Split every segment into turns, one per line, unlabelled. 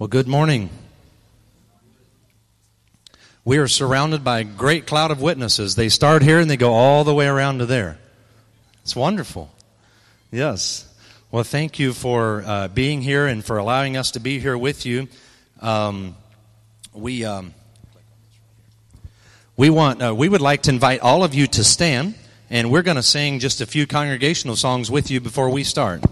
Well, good morning. We are surrounded by a great cloud of witnesses. They start here and they go all the way around to there. It's wonderful. Yes. Well, thank you for being here and for allowing us to be here with you. We would like to invite all of you to stand, and we're going to sing just a few congregational songs with you before we start.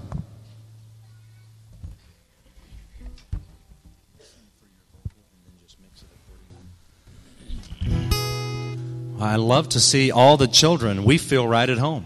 I love to see all the children. We feel right at home.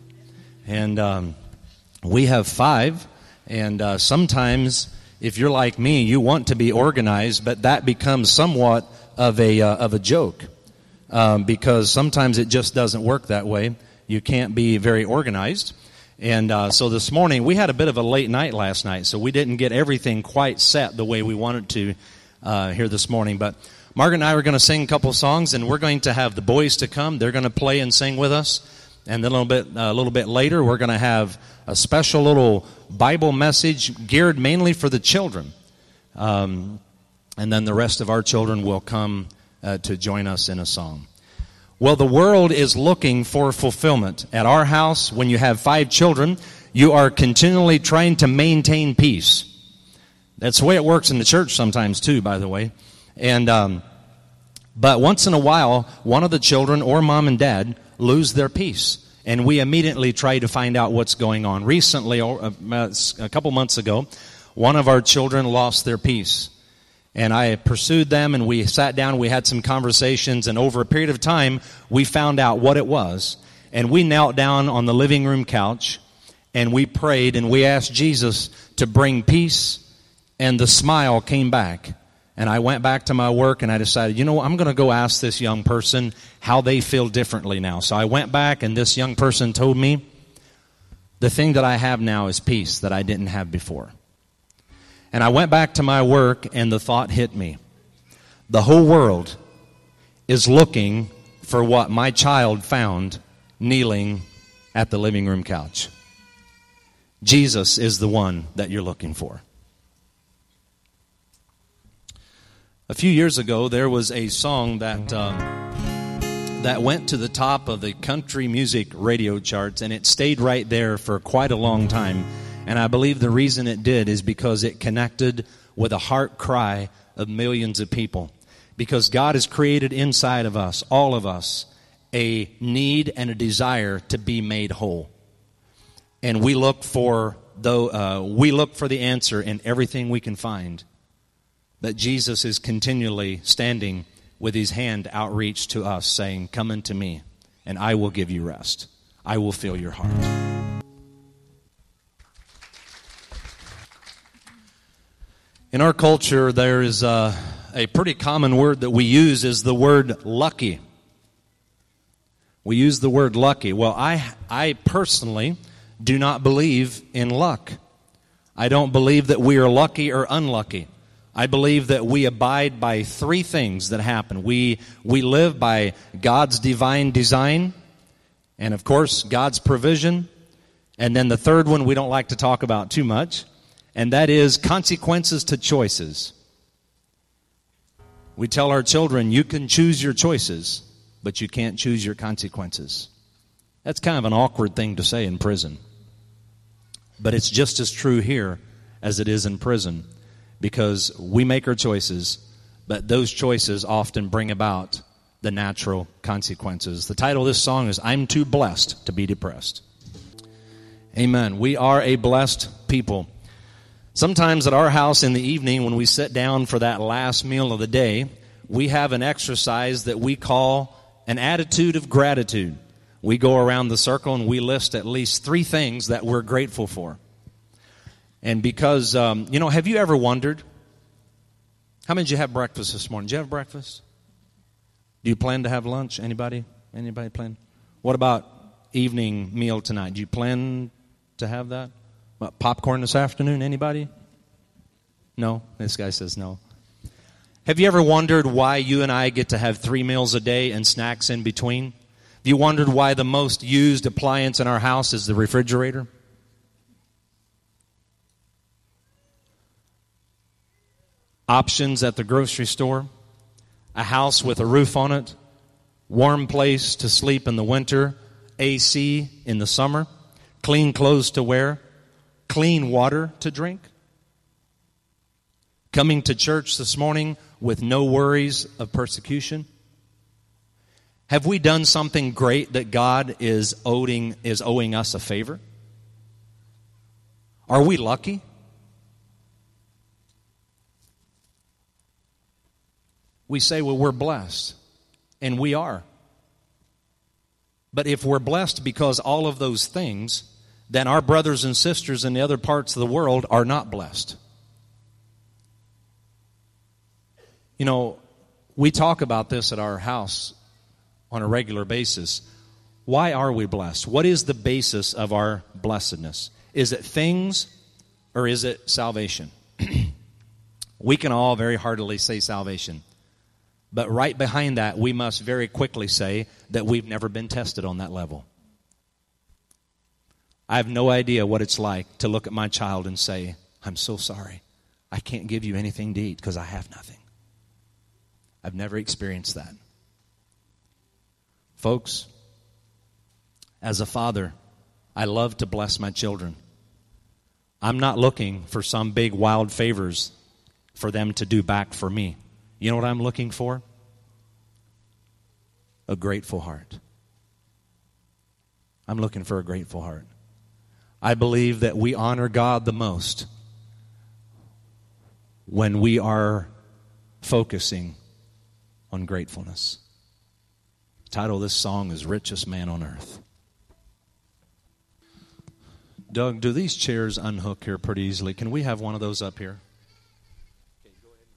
And we have 5, and sometimes, if you're like me, you want to be organized, but that becomes somewhat of a joke because sometimes it just doesn't work that way. You can't be very organized. And so this morning, we had a bit of a late night last night, so we didn't get everything quite set the way we wanted to here this morning. But Margaret and I are going to sing a couple songs, and we're going to have the boys to come. They're going to play and sing with us. And then a little bit later, we're going to have a special little Bible message geared mainly for the children. And then the rest of our children will come to join us in a song. Well, the world is looking for fulfillment. At our house, when you have 5 children, you are continually trying to maintain peace. That's the way it works in the church sometimes too, by the way. And but once in a while, one of the children or mom and dad lose their peace, and we immediately try to find out what's going on. Recently, a couple months ago, one of our children lost their peace, and I pursued them, and we sat down, we had some conversations, and over a period of time, we found out what it was, and we knelt down on the living room couch, and we prayed, and we asked Jesus to bring peace, and the smile came back. And I went back to my work, and I decided, I'm going to go ask this young person how they feel differently now. So I went back, and this young person told me, the thing that I have now is peace that I didn't have before. And I went back to my work, and the thought hit me. The whole world is looking for what my child found kneeling at the living room couch. Jesus is the one that you're looking for. A few years ago, there was a song that went to the top of the country music radio charts, and it stayed right there for quite a long time. And I believe the reason it did is because it connected with a heart cry of millions of people. Because God has created inside of us, all of us, a need and a desire to be made whole. And we look for the answer in everything we can find. That Jesus is continually standing with his hand outreached to us, saying, "Come unto me, and I will give you rest. I will fill your heart." In our culture, there is a pretty common word that we use is the word lucky. We use the word lucky. Well, I personally do not believe in luck. I don't believe that we are lucky or unlucky. I believe that we abide by 3 things that happen. We live by God's divine design, and of course, God's provision. And then the third one we don't like to talk about too much, and that is consequences to choices. We tell our children, you can choose your choices, but you can't choose your consequences. That's kind of an awkward thing to say in prison. But it's just as true here as it is in prison. Because we make our choices, but those choices often bring about the natural consequences. The title of this song is, "I'm Too Blessed to Be Depressed." Amen. We are a blessed people. Sometimes at our house in the evening when we sit down for that last meal of the day, we have an exercise that we call an attitude of gratitude. We go around the circle and we list at least 3 things that we're grateful for. And because, have you ever wondered, how many did you have breakfast this morning? Did you have breakfast? Do you plan to have lunch? Anybody? Anybody plan? What about evening meal tonight? Do you plan to have that? What, popcorn this afternoon? Anybody? No? This guy says no. Have you ever wondered why you and I get to have 3 meals a day and snacks in between? Have you wondered why the most used appliance in our house is the refrigerator? options at the grocery store, a house with a roof on it, warm place to sleep in the winter, AC in the summer, clean clothes to wear, clean water to drink. Coming to church this morning with no worries of persecution. Have we done something great that God is owing us a favor? Are we lucky? We say, well, we're blessed, and we are. But if we're blessed because all of those things, then our brothers and sisters in the other parts of the world are not blessed. You know, we talk about this at our house on a regular basis. Why are we blessed? What is the basis of our blessedness? Is it things or is it salvation? We can all very heartily say salvation. But right behind that, we must very quickly say that we've never been tested on that level. I have no idea what it's like to look at my child and say, I'm so sorry. I can't give you anything to eat because I have nothing. I've never experienced that. Folks, as a father, I love to bless my children. I'm not looking for some big wild favors for them to do back for me. You know what I'm looking for? A grateful heart. I'm looking for a grateful heart. I believe that we honor God the most when we are focusing on gratefulness. The title of this song is Richest Man on Earth. Doug, do these chairs unhook here pretty easily? Can we have one of those up here? Okay, go ahead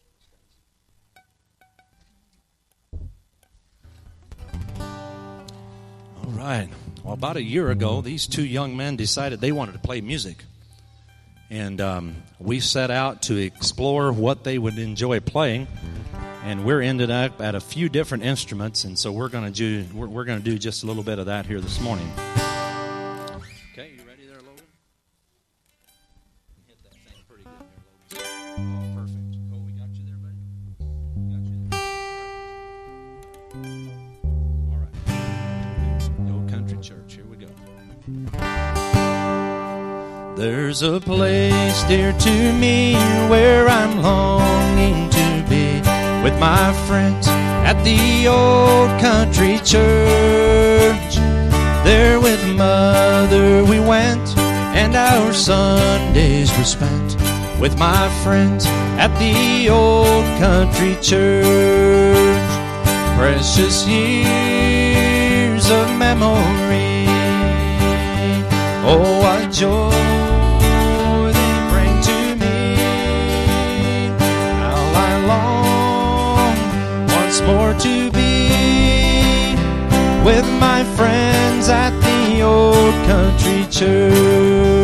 and grab yours. All right. Well, about a year ago, these two young men decided they wanted to play music. And we set out to explore what they would enjoy playing. And we're ended up at a few different instruments, and so we're going to do just a little bit of that here this morning. Okay, you ready there, Logan? Hit that thing pretty good there, Logan. Oh, perfect. Oh, we got you there, buddy. Got you there. All right. The Old Country Church. Here we go. There's a place dear to me where I'm longing to be, with my friends at the Old Country Church. There with Mother we went, and our Sundays were spent with my friends at the Old Country Church. Precious years of memory, oh what joy they bring to me. How I long once more to be with my friends at the Old Country Church.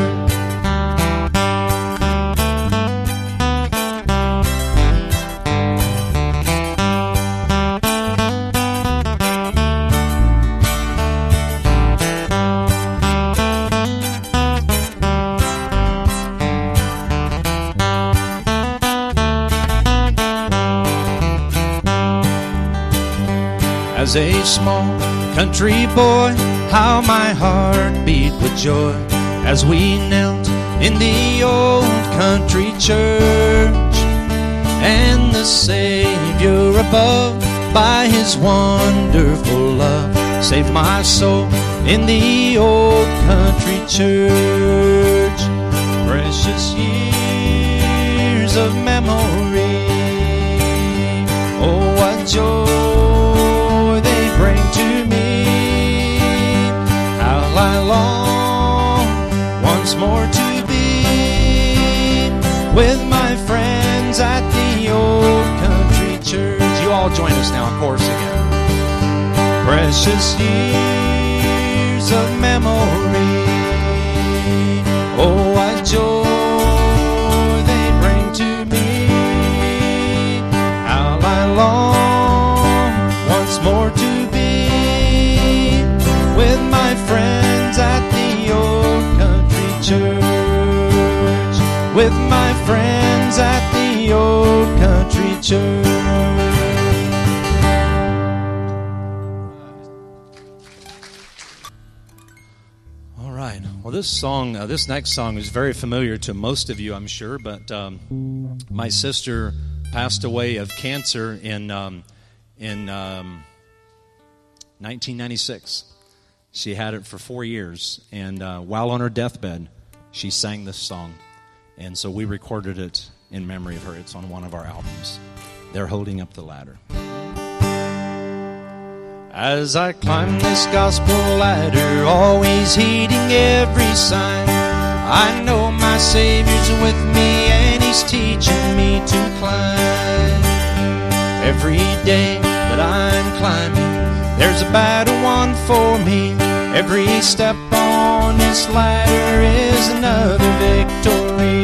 As a small country boy, how my heart beat with joy as we knelt in the Old Country Church. And the Savior above, by His wonderful love, saved my soul in the Old Country Church. Precious years of memory, oh what joy bring to me. How I long once more to be with my friends at the Old Country Church. You all join us now, of course, again. Precious years of memory, oh what joy they bring to me. How I long once more to with my friends at the Old Country Church. With my friends at the the old country church. All right. Well, this next song is very familiar to most of you, I'm sure, but my sister passed away of cancer in 1996. She had it for 4 years, and while on her deathbed, she sang this song. And so we recorded it in memory of her. It's on one of our albums. They're Holding Up the Ladder. As I climb this gospel ladder, always heeding every sign, I know my Savior's with me and He's teaching me to climb. Every day that I'm climbing, there's a battle won for me. Every step on this ladder is another victory.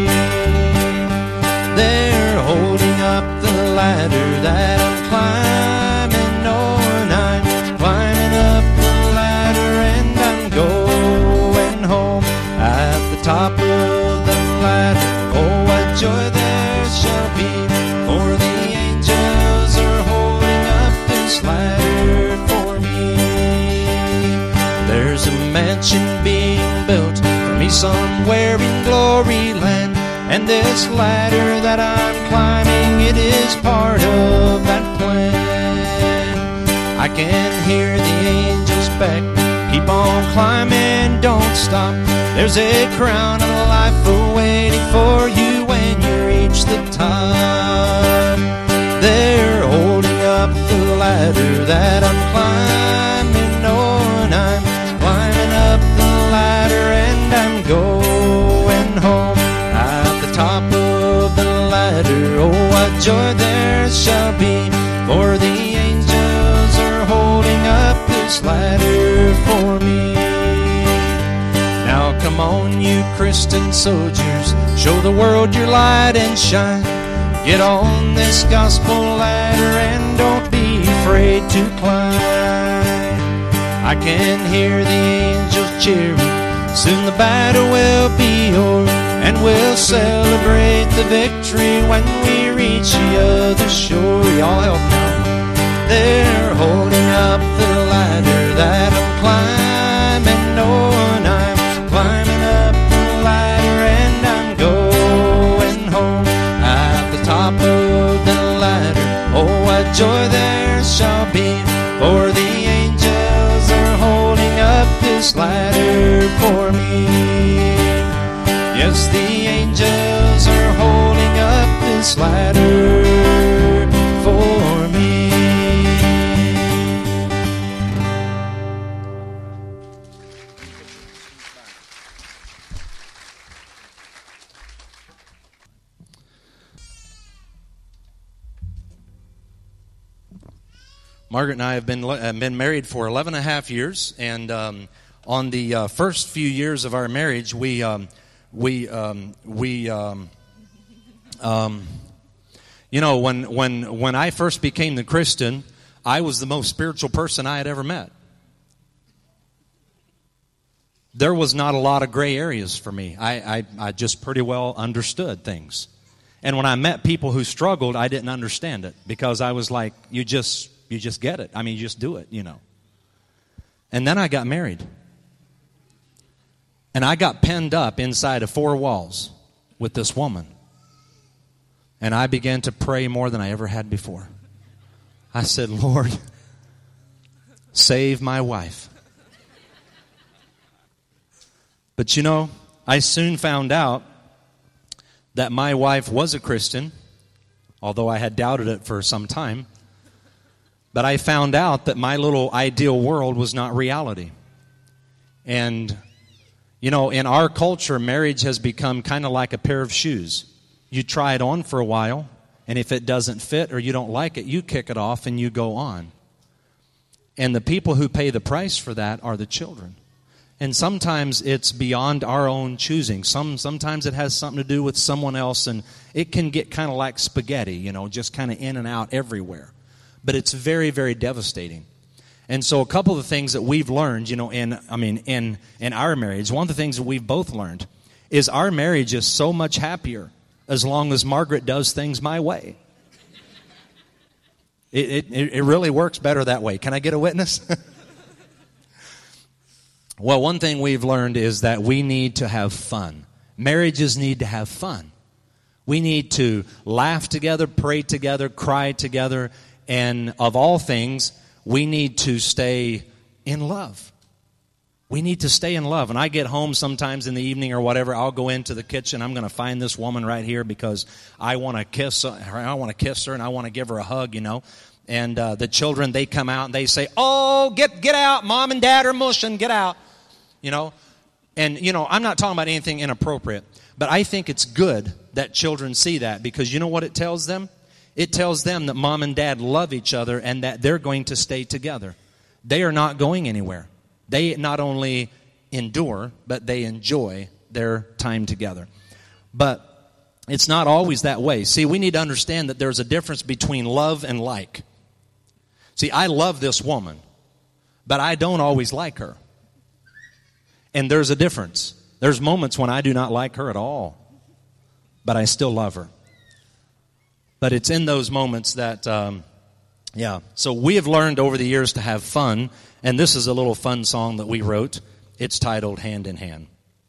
They're holding up the ladder that I'm climbing on. I'm climbing up the ladder and I'm going home. At the top of the ladder, oh, what joy there shall be, for the angels are holding up this ladder for me. There's a mansion being built for me somewhere in glory land, and this ladder that I'm climbing, it is part of that plan. I can hear the angels beck me, keep on climbing, don't stop. There's a crown of life awaiting for you when you reach the top. They're holding up the ladder that I'm climbing on. I'm climbing up the ladder and I'm going home. At the top of the ladder, oh, what joy there shall be, for the angels are holding up this ladder for me. Now come on, you Christian soldiers, show the world your light and shine. Get on this gospel ladder and don't be afraid to climb. I can hear the angels cheering, soon the battle will be o'er, and we'll celebrate the victory when we reach the other shore. Y'all help now. They're holding up the ladder that I'm climbing on. I'm climbing up the ladder and I'm going home. At the top of the ladder, oh, what joy there shall be, for the angels are holding up this ladder for me. Yes, the angels are holding up this ladder for me. Margaret and I have been married for 11 and a half years, and on the first few years of our marriage, you know, when I first became the Christian, I was the most spiritual person I had ever met. There was not a lot of gray areas for me. I just pretty well understood things. And when I met people who struggled, I didn't understand it, because I was like, you just get it. I mean, you just do it, you know. And then I got married. And I got penned up inside of 4 walls with this woman. And I began to pray more than I ever had before. I said, Lord, save my wife. But you know, I soon found out that my wife was a Christian, although I had doubted it for some time. But I found out that my little ideal world was not reality. And, you know, in our culture, marriage has become kind of like a pair of shoes. You try it on for a while, and if it doesn't fit or you don't like it, you kick it off and you go on. And the people who pay the price for that are the children. And sometimes it's beyond our own choosing. Sometimes it has something to do with someone else, and it can get kind of like spaghetti, you know, just kind of in and out everywhere. But it's very, very devastating. And so a couple of the things that we've learned, you know, in our marriage, one of the things that we've both learned is our marriage is so much happier as long as Margaret does things my way. It really works better that way. Can I get a witness? Well, one thing we've learned is that we need to have fun. Marriages need to have fun. We need to laugh together, pray together, cry together, and of all things, we need to stay in love. We need to stay in love. When I get home sometimes in the evening or whatever, I'll go into the kitchen. I'm going to find this woman right here because I want to kiss her. I want to kiss her and I want to give her a hug, you know. And the children, they come out and they say, "Oh, get out. Mom and Dad are mushing. Get out." You know. And, you know, I'm not talking about anything inappropriate. But I think it's good that children see that because you know what it tells them? It tells them that Mom and Dad love each other and that they're going to stay together. They are not going anywhere. They not only endure, but they enjoy their time together. But it's not always that way. See, we need to understand that there's a difference between love and like. See, I love this woman, but I don't always like her. And there's a difference. There's moments when I do not like her at all, but I still love her. But it's in those moments that, So we have learned over the years to have fun, and this is a little fun song that we wrote. It's titled Hand in Hand.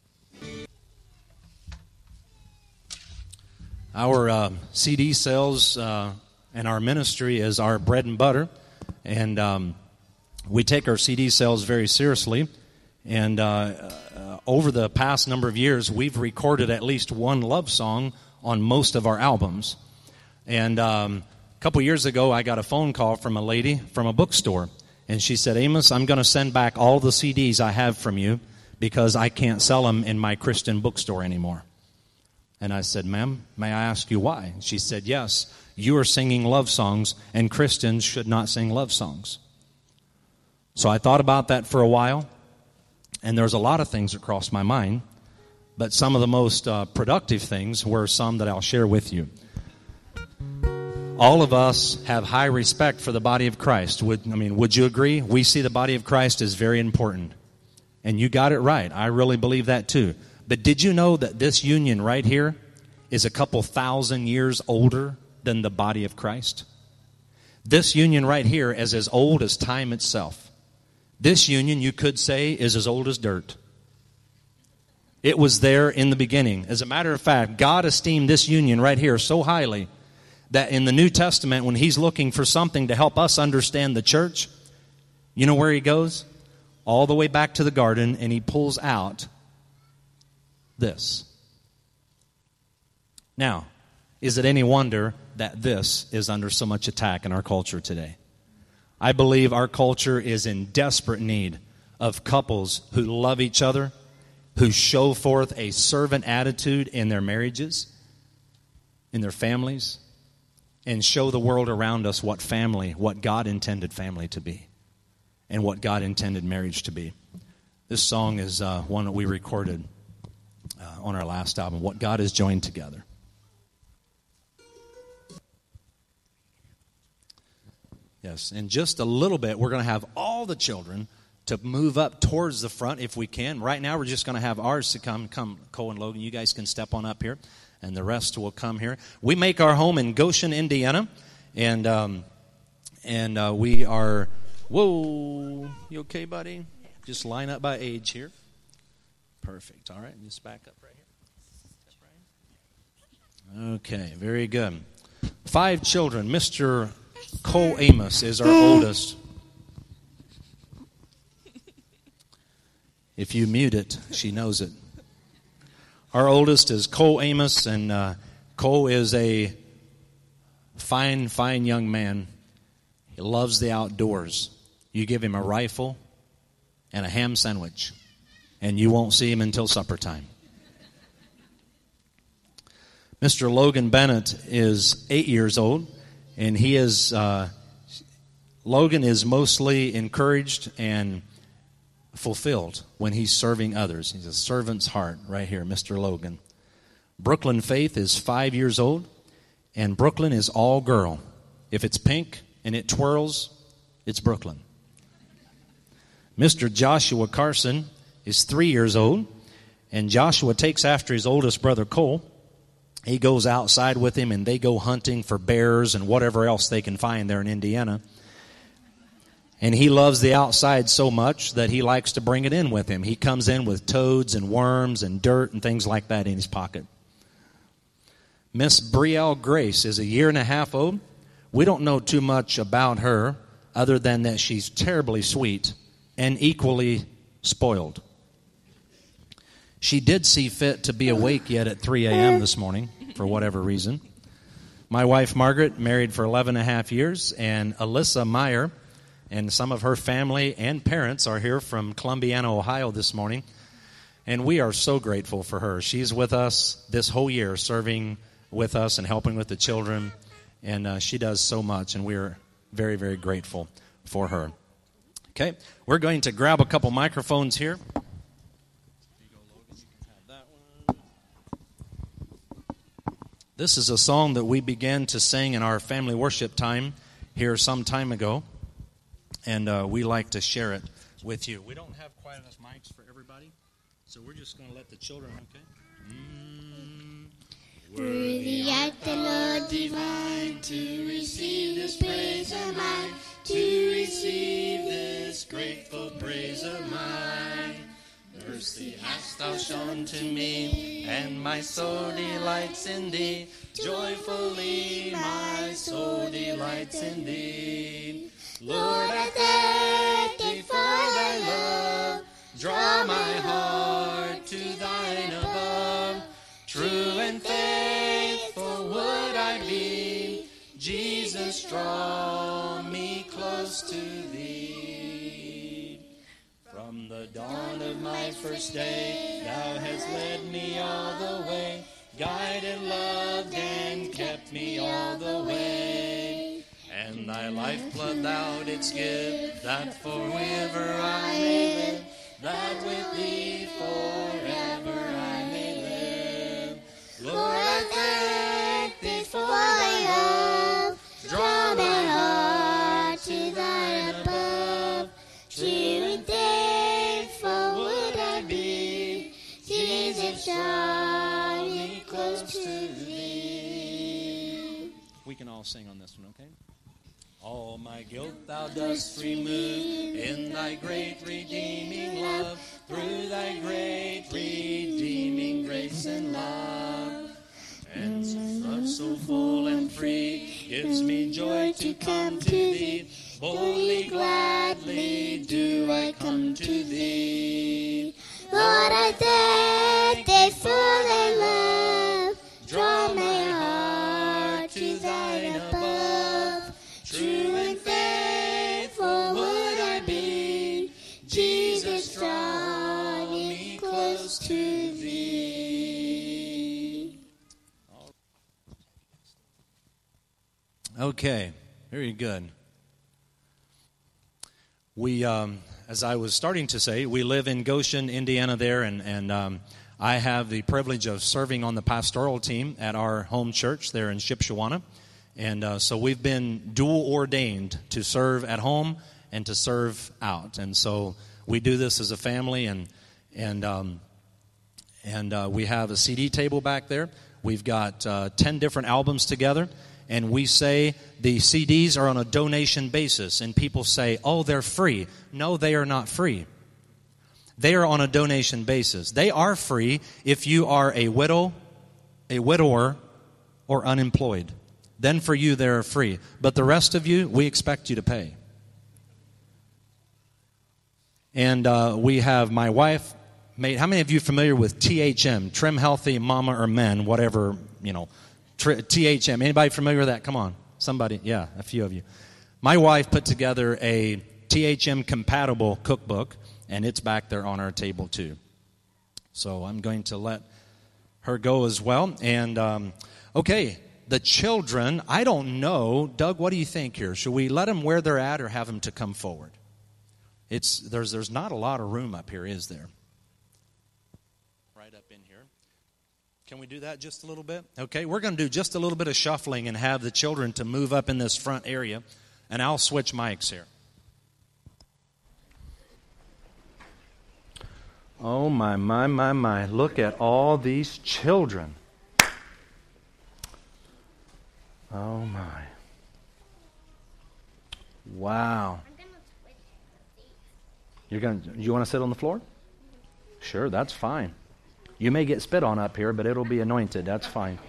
Our CD sales and our ministry is our bread and butter, and we take our CD sales very seriously. And over the past number of years, we've recorded at least one love song on most of our albums. And a couple years ago, I got a phone call from a lady from a bookstore. And she said, "Amos, I'm going to send back all the CDs I have from you because I can't sell them in my Christian bookstore anymore." And I said, "Ma'am, may I ask you why?" She said, "Yes, you are singing love songs, and Christians should not sing love songs." So I thought about that for a while. And there's a lot of things that crossed my mind, but some of the most productive things were some that I'll share with you. All of us have high respect for the body of Christ. Would you agree? We see the body of Christ as very important. And you got it right. I really believe that too. But did you know that this union right here is a couple thousand years older than the body of Christ? This union right here is as old as time itself. This union, you could say, is as old as dirt. It was there in the beginning. As a matter of fact, God esteemed this union right here so highly that in the New Testament, when He's looking for something to help us understand the church, you know where He goes? All the way back to the garden, and He pulls out this. Now, is it any wonder that this is under so much attack in our culture today? I believe our culture is in desperate need of couples who love each other, who show forth a servant attitude in their marriages, in their families, and show the world around us what God intended family to be, and what God intended marriage to be. This song is one that we recorded on our last album, What God Has Joined Together. Yes, in just a little bit, we're going to have all the children to move up towards the front if we can. Right now, we're just going to have ours to come. Cole and Logan, you guys can step on up here, and the rest will come here. We make our home in Goshen, Indiana, and we are. Whoa, you okay, buddy? Just line up by age here. Perfect. All right, just back up right here. Okay, very good. 5 children. Mr. Cole Amos is our oldest. If you mute it, she knows it. Our oldest is Cole Amos, and Cole is a fine young man. He loves the outdoors. You give him a rifle and a ham sandwich, and you won't see him until supper time. Mr. Logan Bennett is 8 years old. And he is, Logan is mostly encouraged and fulfilled when he's serving others. He's a servant's heart right here, Mr. Logan. Brooklyn Faith is 5 years old, and Brooklyn is all girl. If it's pink and it twirls, it's Brooklyn. Mr. Joshua Carson is 3 years old, and Joshua takes after his oldest brother Cole. He goes outside with him, and they go hunting for bears and whatever else they can find there in Indiana. And he loves the outside so much that he likes to bring it in with him. He comes in with toads and worms and dirt and things like that in his pocket. Miss Brielle Grace is a year and a half old. We don't know too much about her other than that she's terribly sweet and equally spoiled. She did see fit to be awake yet at 3 a.m. this morning for whatever reason. My wife, Margaret, married for 11 and a half years, and Alyssa Meyer and some of her family and parents are here from Columbiana, Ohio this morning, and we are so grateful for her. She's with us this whole year, serving with us and helping with the children, and she does so much, and we are very, very grateful for her. Okay, we're going to grab a couple microphones here. This is a song that we began to sing in our family worship time here some time ago, and we like to share it with you. We don't have quite enough mics for everybody, so we're just going to let the children, okay?
Worthy art the Lord divine, to receive this praise of mine, to receive this grateful praise of mine. Mercy hast thou shown to me, and my soul delights in thee. Joyfully my soul delights in thee. Lord, I thank thee for thy love. Draw my heart to thine above. True and faithful would I be. Jesus, draw me close to thee. From the dawn of my first day, thou hast led me all the way, guided, loved, and kept me all the way. And thy lifeblood thou didst give, that forever I may live, that with thee forever I may live. Lord, I thank thee for thy love. Draw my heart to thine above. True and faithful would I be. Jesus, draw me close to thee.
We can all sing on this one, okay? All my guilt thou dost remove in thy great redeeming love, through thy great redeeming grace and love. And love so full and free gives me joy to come to thee. Boldly, gladly do I come to thee.
Lord, I thank thee for thy love. Draw my heart to thine above. True and faithful would I be. Jesus, draw me close to thee.
Okay, very good. We, as I was starting to say, we live in Goshen, Indiana there, and I have the privilege of serving on the pastoral team at our home church there in Shipshewana. And so we've been dual ordained to serve at home and to serve out. And so we do this as a family, and we have a CD table back there. We've got 10 different albums together. And we say the CDs are on a donation basis. And people say, oh, they're free. No, they are not free. They are on a donation basis. They are free if you are a widow, a widower, or unemployed. Then for you, they're free. But the rest of you, we expect you to pay. And we have my wife made. How many of you are familiar with THM, Trim Healthy Mama or Men, whatever, THM. Anybody familiar with that? Come on. Somebody. Yeah, a few of you. My wife put together a THM compatible cookbook, and it's back there on our table too. So I'm going to let her go as well. And, okay, the children, I don't know. Doug, what do you think here? Should we let them where they're at or have them to come forward? There's not a lot of room up here, is there? Right up in here. Can we do that just a little bit? Okay, we're going to do just a little bit of shuffling and have the children to move up in this front area, and I'll switch mics here. Oh, my. Look at all these children. Oh, my. Wow. You want to sit on the floor? Sure, that's fine. You may get spit on up here, but it'll be anointed. That's fine.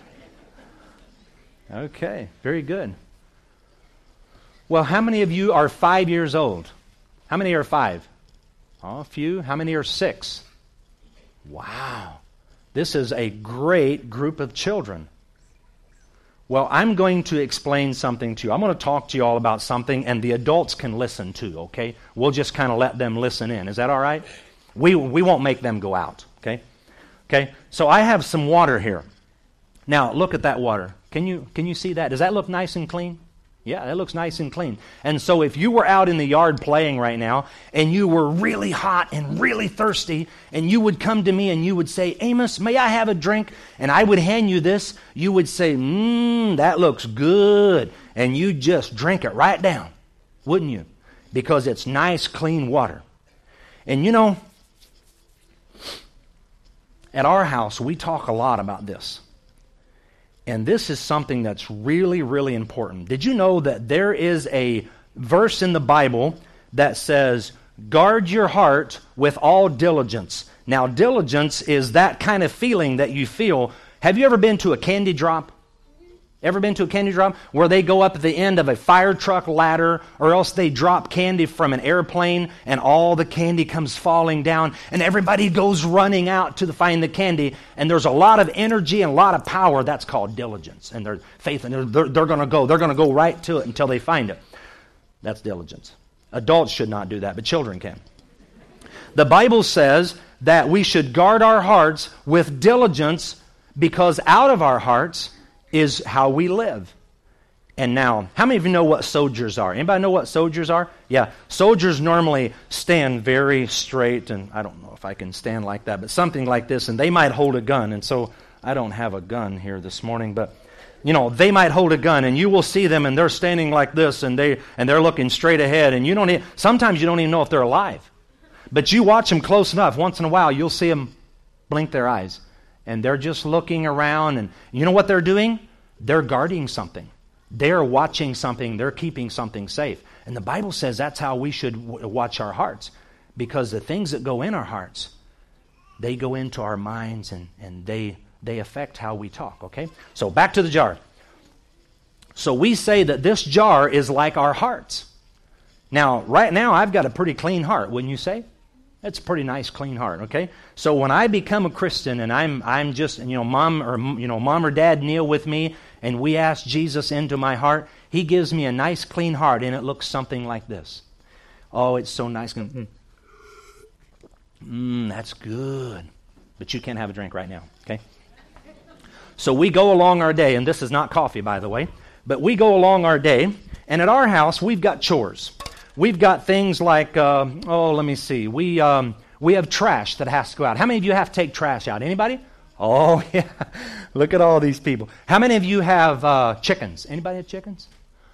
Okay, very good. Well, how many of you are 5 years old? How many are 5? Oh, a few. How many are 6? Wow. This is a great group of children. Well, I'm going to explain something to you. I'm going to talk to you all about something, and the adults can listen too, okay? We'll just kind of let them listen in. Is that all right? We won't make them go out, okay? Okay, so I have some water here. Now, look at that water. Can you see that? Does that look nice and clean? Yeah, that looks nice and clean. And so if you were out in the yard playing right now, and you were really hot and really thirsty, and you would come to me and you would say, Amos, may I have a drink? And I would hand you this. You would say, that looks good. And you just drink it right down, wouldn't you? Because it's nice, clean water. And you know, at our house, we talk a lot about this. And this is something that's really, really important. Did you know that there is a verse in the Bible that says, guard your heart with all diligence? Now, diligence is that kind of feeling that you feel. Have you ever been to a candy drop? Ever been to a candy drop where they go up at the end of a fire truck ladder, or else they drop candy from an airplane and all the candy comes falling down and everybody goes running out to find the candy, and there's a lot of energy and a lot of power? That's called diligence, and their faith, and they're going to go right to it until they find it. That's diligence. Adults should not do that, but children can. The Bible says that we should guard our hearts with diligence, because out of our hearts is how we live. And now, how many of you know what soldiers are? Anybody know what soldiers are? Yeah, soldiers normally stand very straight, and I don't know if I can stand like that, but something like this, and they might hold a gun. And so I don't have a gun here this morning, but you know, they might hold a gun, and you will see them, and they're standing like this, and they're looking straight ahead, and sometimes you don't even know if they're alive. But you watch them close enough, once in a while, you'll see them blink their eyes. And they're just looking around, and you know what they're doing? They're guarding something. They're watching something. They're keeping something safe. And the Bible says that's how we should watch our hearts, because the things that go in our hearts, they go into our minds, and they affect how we talk, okay? So back to the jar. So we say that this jar is like our hearts. Now, right now, I've got a pretty clean heart, wouldn't you say? That's a pretty nice, clean heart, okay? So when I become a Christian, and I'm just, mom or dad kneel with me, and we ask Jesus into my heart, He gives me a nice, clean heart, and it looks something like this. Oh, it's so nice. That's good. But you can't have a drink right now, okay? So we go along our day, and this is not coffee, by the way, but we go along our day, and at our house, we've got chores. We've got things like, let me see. We have trash that has to go out. How many of you have to take trash out? Anybody? Oh, yeah. Look at all these people. How many of you have chickens? Anybody have chickens?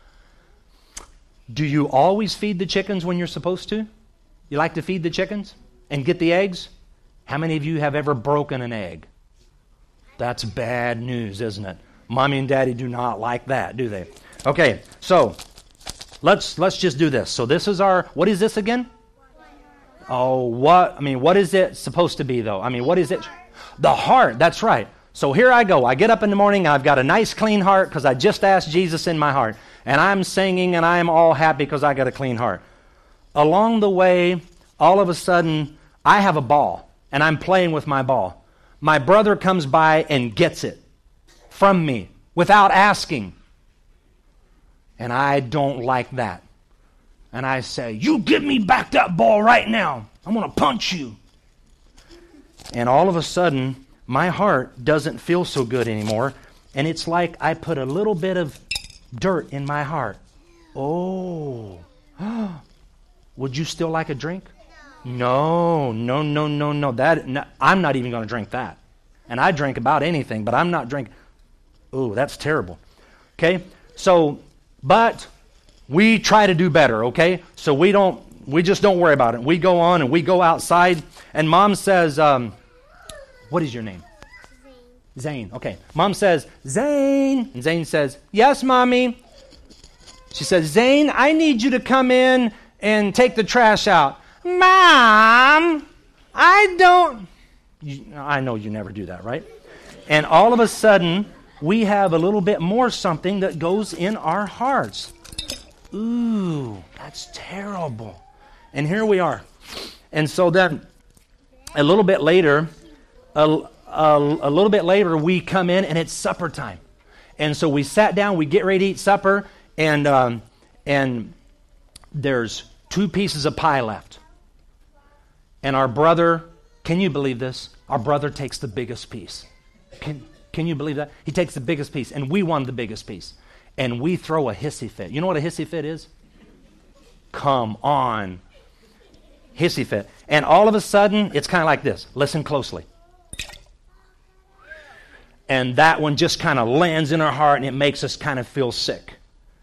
Do you always feed the chickens when you're supposed to? You like to feed the chickens and get the eggs? How many of you have ever broken an egg? That's bad news, isn't it? Mommy and Daddy do not like that, do they? Okay, so Let's just do this. So this is what is this again? Oh, what is it supposed to be though? What is it? The heart, that's right. So here I go. I get up in the morning, I've got a nice clean heart because I just asked Jesus in my heart. And I'm singing and I'm all happy because I got a clean heart. Along the way, all of a sudden, I have a ball and I'm playing with my ball. My brother comes by and gets it from me without asking. And I don't like that. And I say, you give me back that ball right now. I'm going to punch you. And all of a sudden, my heart doesn't feel so good anymore. And it's like I put a little bit of dirt in my heart. Oh. Would you still like a drink? No. I'm not even going to drink that. And I drink about anything, but I'm not drinking. Oh, that's terrible. Okay? But we try to do better, okay? So we just don't worry about it. We go on and we go outside, and Mom says, what is your name? Zane. Okay. Mom says, Zane. And Zane says, yes, Mommy. She says, Zane, I need you to come in and take the trash out. Mom, I don't. I know you never do that, right? And all of a sudden, we have a little bit more something that goes in our hearts. Ooh, that's terrible. And here we are. And so then, a little bit later, we come in and it's supper time. And so we sat down, we get ready to eat supper, and there's 2 pieces of pie left. And our brother, can you believe this? Our brother takes the biggest piece. Can you believe that? He takes the biggest piece, and we want the biggest piece. And we throw a hissy fit. You know what a hissy fit is? Come on. Hissy fit. And all of a sudden, it's kind of like this. Listen closely. And that one just kind of lands in our heart, and it makes us kind of feel sick.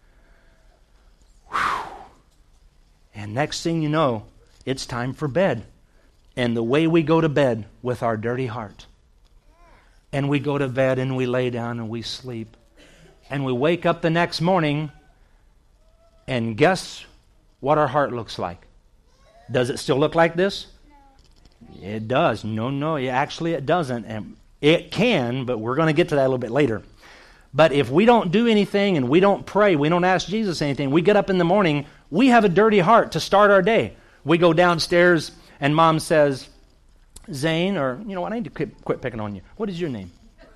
Whew. And next thing you know, it's time for bed. And the way we go to bed with our dirty heart. And we go to bed and we lay down and we sleep. And we wake up the next morning, and guess what our heart looks like? Does it still look like this? It does. No, actually it doesn't. And it can, but we're going to get to that a little bit later. But if we don't do anything and we don't pray, we don't ask Jesus anything, we get up in the morning, we have a dirty heart to start our day. We go downstairs and Mom says, Zane, or, you know what, I need to quit picking on you. What is your name?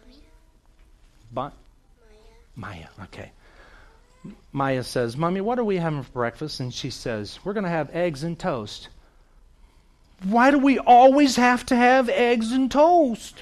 Maya, okay. Maya says, Mommy, what are we having for breakfast? And she says, we're going to have eggs and toast. Why do we always have to have eggs and toast?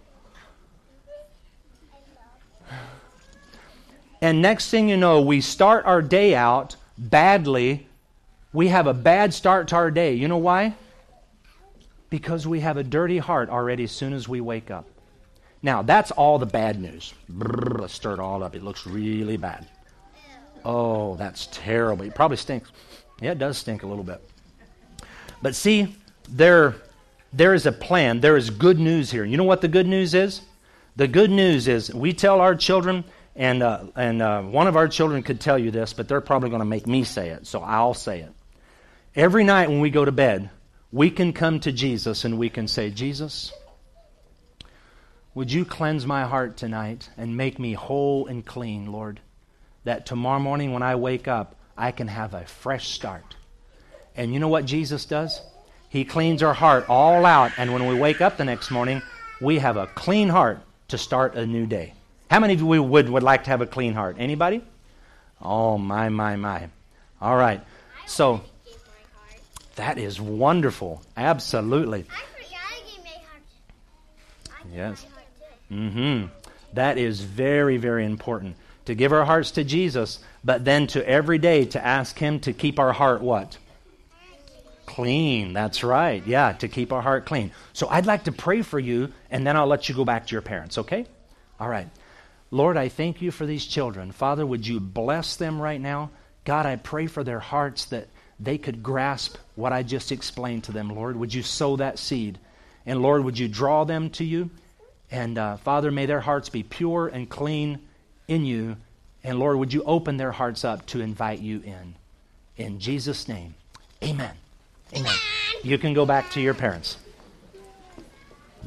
And next thing you know, we start our day out badly. We have a bad start to our day. You know why? Because we have a dirty heart already as soon as we wake up. Now, that's all the bad news. Let's stir it all up. It looks really bad. Oh, that's terrible. It probably stinks. Yeah, it does stink a little bit. But see, there is a plan. There is good news here. You know what the good news is? The good news is we tell our children, and one of our children could tell you this, but they're probably going to make me say it, so I'll say it. Every night when we go to bed, we can come to Jesus and we can say, Jesus, would you cleanse my heart tonight and make me whole and clean, Lord, that tomorrow morning when I wake up, I can have a fresh start. And you know what Jesus does? He cleans our heart all out, and when we wake up the next morning, we have a clean heart to start a new day. How many of you would like to have a clean heart? Anybody? Oh, my. All right. So, that is wonderful. Absolutely.
I forgot I gave my heart.
Yes. Mm-hmm. That is very, very important. To give our hearts to Jesus, but then to every day to ask Him to keep our heart what? Clean. That's right. Yeah, to keep our heart clean. So I'd like to pray for you, and then I'll let you go back to your parents, okay? All right. Lord, I thank you for these children. Father, would you bless them right now? God, I pray for their hearts that they could grasp what I just explained to them, Lord. Would you sow that seed? And Lord, would you draw them to you? And Father, may their hearts be pure and clean in you. And Lord, would you open their hearts up to invite you in? In Jesus' name, amen. Amen. You can go back to your parents.